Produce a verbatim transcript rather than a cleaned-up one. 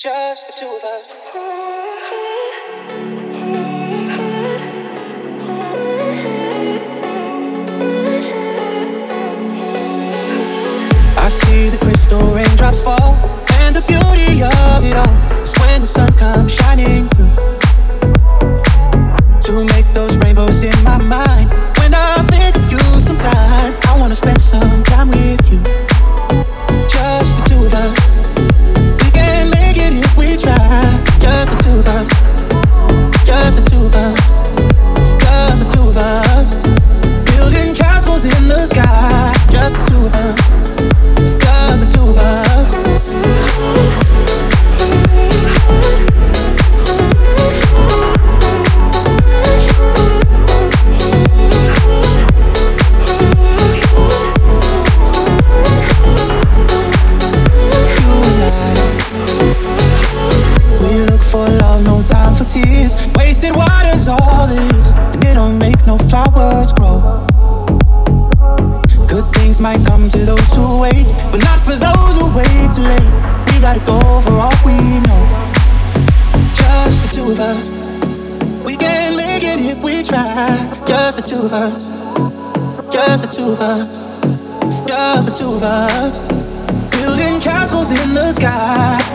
Just the two of us. I see the crystal raindrops fall, and the beauty of it all is when the sun comes shining through to make those rainbows in my mind. When I think of you sometime, I wanna spend some time with you. Just the two of us. We can make it if we try. Just the two of us. Just the two of us. Just the two of us. Building castles in the sky. Just the two of us. Just the two of us. Tears, wasted water's all this, and it don't make no flowers grow. Good things might come to those who wait, but not for those who wait too late. We gotta go for all we know. Just the two of us. We can make it if we try. Just the two of us. Just the two of us. Just the two of us. Building castles in the sky.